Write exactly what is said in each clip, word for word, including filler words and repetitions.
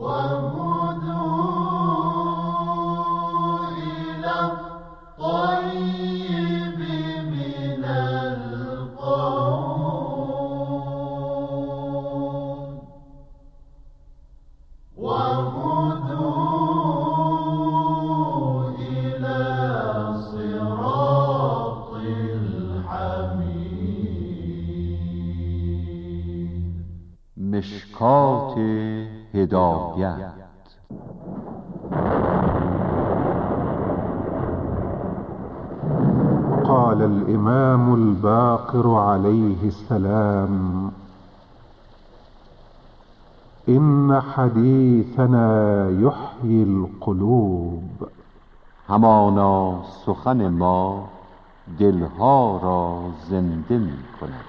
مشکات هدایت. قال الإمام الباقر عليه السلام: إن حديثنا يحيي القلوب. همانا سخن ما دلها را زنده می کند.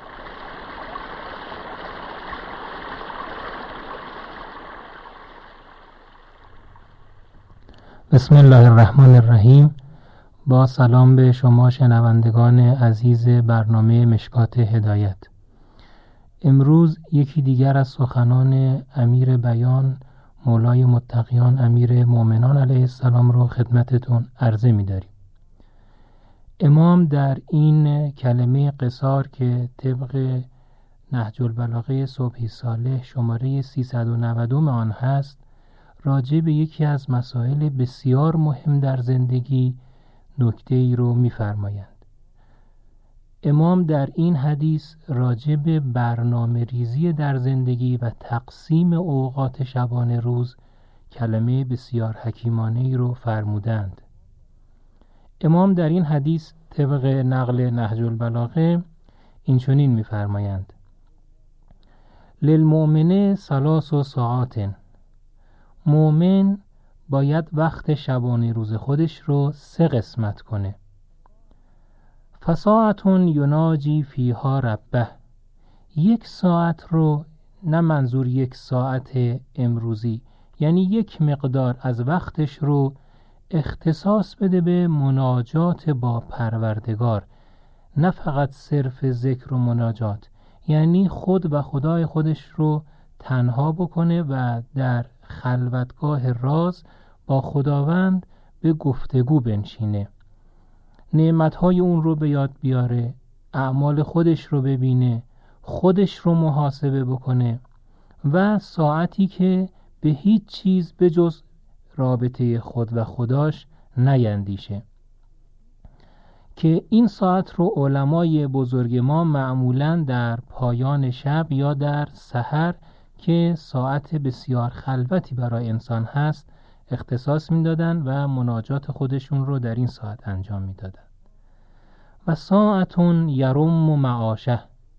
بسم الله الرحمن الرحیم. با سلام به شما شنوندگان عزیز برنامه مشکات هدایت. امروز یکی دیگر از سخنان امیر بیان مولای متقیان امیر مومنان علیه السلام رو خدمتتون عرضه می داریم. امام در این کلمه قصار که طبق نهج البلاغه صبحی صالح شماره سیصد و نود آن هست، راجع به یکی از مسائل بسیار مهم در زندگی نکته ای رو می‌فرمایند. امام در این حدیث راجع به برنامه ریزی در زندگی و تقسیم اوقات شبانه روز کلمه بسیار حکیمانه ای رو فرمودند. امام در این حدیث طبق نقل نهج البلاغه این چنین می‌فرمایند: للمؤمن ثلاث ساعات. مومن باید وقت شبانه روز خودش رو سه قسمت کنه. فساعتون یناجی فیها ربه. یک ساعت رو، نه منظور یک ساعت امروزی، یعنی یک مقدار از وقتش رو اختصاص بده به مناجات با پروردگار، نه فقط صرف ذکر و مناجات، یعنی خود و خدای خودش رو تنها بکنه و در خلوتگاه راز با خداوند به گفتگو بنشینه، نعمتهای اون رو به یاد بیاره، اعمال خودش رو ببینه، خودش رو محاسبه بکنه و ساعتی که به هیچ چیز به جز رابطه خود و خداش نیندیشه. که این ساعت رو علمای بزرگ ما معمولاً در پایان شب یا در سحر که ساعت بسیار خلوتی برای انسان هست اختصاص میدادن و مناجات خودشون رو در این ساعت انجام میدادن. و ساعتون یرم و معاشه،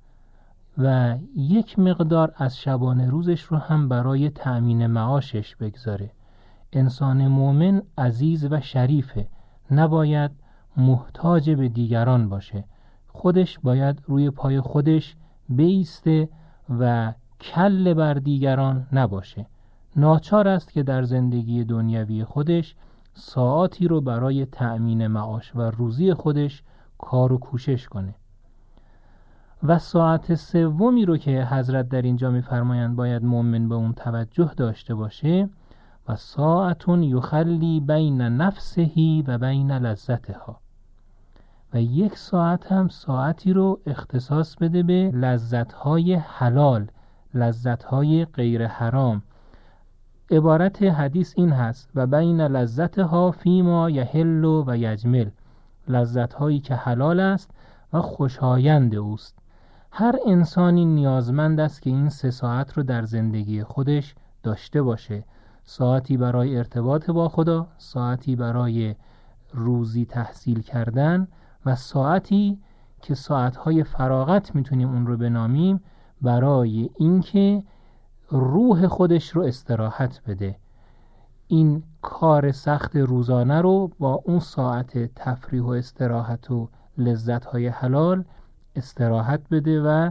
و یک مقدار از شبانه روزش رو هم برای تأمین معاشش بگذاره. انسان مومن عزیز و شریفه، نباید محتاج به دیگران باشه، خودش باید روی پای خودش بایسته و کل بر دیگران نباشه. ناچار است که در زندگی دنیوی خودش ساعاتی رو برای تأمین معاش و روزی خودش کار و کوشش کنه. و ساعت سومی رو که حضرت در اینجا می‌فرمایند باید مؤمن به اون توجه داشته باشه: و ساعتون یخلی بین نفسهی و بین لذتها. و یک ساعت هم ساعتی رو اختصاص بده به لذت‌های حلال، لذت‌های غیر حرام. عبارت حدیث این هست: و بین لذتها فیما یحل و یجمل. لذت‌هایی که حلال است و خوشایند اوست. هر انسانی نیازمند است که این سه ساعت رو در زندگی خودش داشته باشه. ساعتی برای ارتباط با خدا، ساعتی برای روزی تحصیل کردن و ساعتی که ساعتهای فراغت میتونیم اون رو بنامیم برای اینکه روح خودش رو استراحت بده. این کار سخت روزانه رو با اون ساعت تفریح و استراحت و لذت‌های حلال استراحت بده و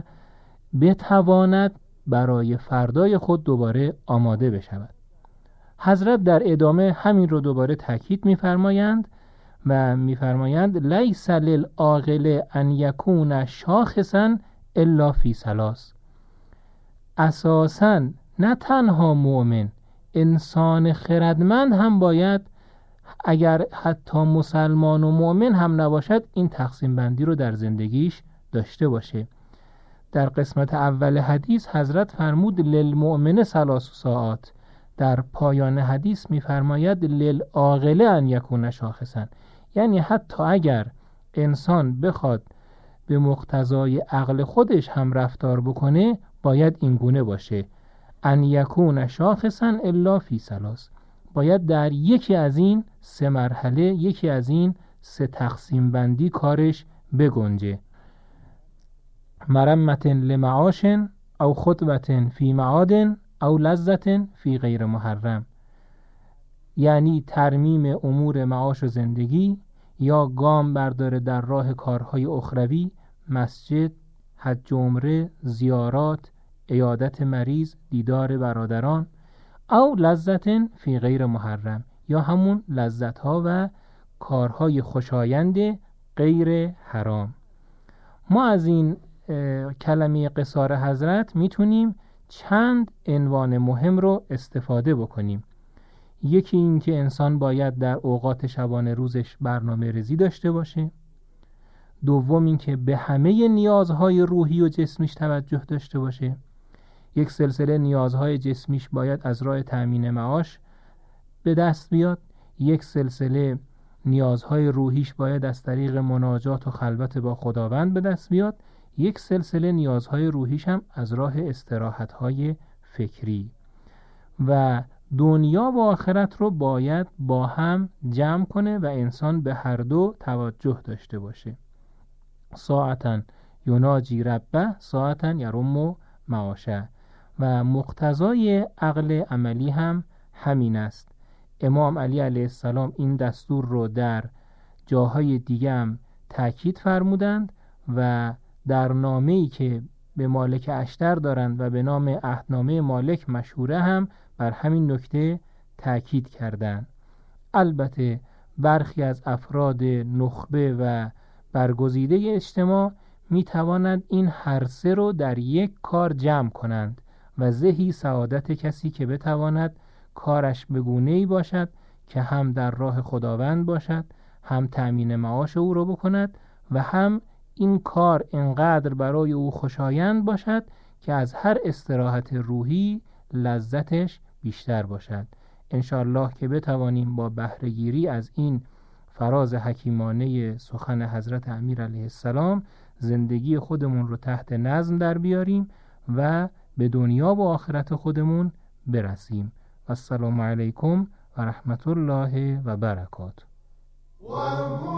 بتواند برای فردای خود دوباره آماده بشود. حضرت در ادامه همین رو دوباره تاکید می‌فرمایند و می‌فرمایند: لیس للعاقل ان یکون شاخصا الا فی ثلاث. اساساً نه تنها مؤمن، انسان خردمند هم باید اگر حتی مسلمان و مؤمن هم نباشد این تقسیم بندی رو در زندگیش داشته باشه. در قسمت اول حدیث حضرت فرمود للمؤمن ثلاث ساعات. در پایان حدیث می‌فرماید للعاقل ان یکون شاخصا، یعنی حتی اگر انسان بخواد به مقتضای عقل خودش هم رفتار بکنه باید این گونه باشه، ان یکون شاخصا الا فی ثلاث، باید در یکی از این سه مرحله، یکی از این سه تقسیم بندی کارش بگنجه. مرمت لمعاش او خطبت فی معاد او لذت فی غیر محرم، یعنی ترمیم امور معاش و زندگی، یا گام برداره در راه کارهای اخروی، مسجد، حج و عمره، زیارات، عیادت مریض، دیدار برادران، او لذت فی غیر محرم، یا همون لذت ها و کارهای خوشایند غیر حرام. ما از این کلمه قصار حضرت میتونیم چند عنوان مهم رو استفاده بکنیم. یکی این که انسان باید در اوقات شبانه روزش برنامه ریزی داشته باشه. دوم این که به همه نیازهای روحی و جسمیش توجه داشته باشه. یک سلسله نیازهای جسمیش باید از راه تأمین معاش به دست بیاد، یک سلسله نیازهای روحیش باید از طریق مناجات و خلوت با خداوند به دست بیاد، یک سلسله نیازهای روحیش هم از راه استراحتهای فکری. و دنیا و آخرت رو باید با هم جمع کنه و انسان به هر دو توجه داشته باشه. ساعتاً یناجی ربه ساعتاً یرم معاشه. و مقتضای عقل عملی هم همین است. امام علی علیه السلام این دستور رو در جاهای دیگه هم تأکید فرمودند و در نامه‌ای که به مالک اشتر دارند و به نام عهدنامه مالک مشهوره هم بر همین نکته تأکید کردند. البته برخی از افراد نخبه و برگزیده اجتماع می توانند این هر سه رو در یک کار جمع کنند و زهی سعادت کسی که بتواند کارش به گونه‌ای باشد که هم در راه خداوند باشد، هم تأمین معاش او رو بکند و هم این کار انقدر برای او خوشایند باشد که از هر استراحت روحی لذتش بیشتر باشد. انشاءالله که بتوانیم با بهره‌گیری از این فراز حکیمانه سخن حضرت امیر علیه السلام زندگی خودمون رو تحت نظم در بیاریم و به دنیا و آخرت خودمون برسیم. السلام علیکم و رحمت الله و برکاته.